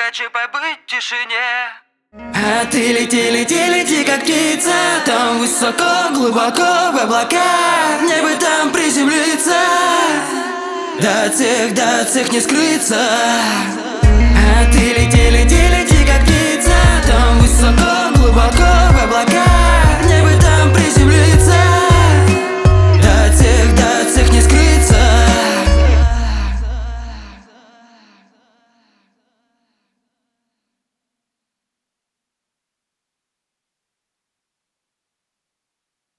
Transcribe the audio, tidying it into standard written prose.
задача побыть в тишине. А ты лети, лети, лети, как птица, там высоко, глубоко в облака. Мне бы там приземлиться, до всех не скрыться. А ты лети, лети, лети.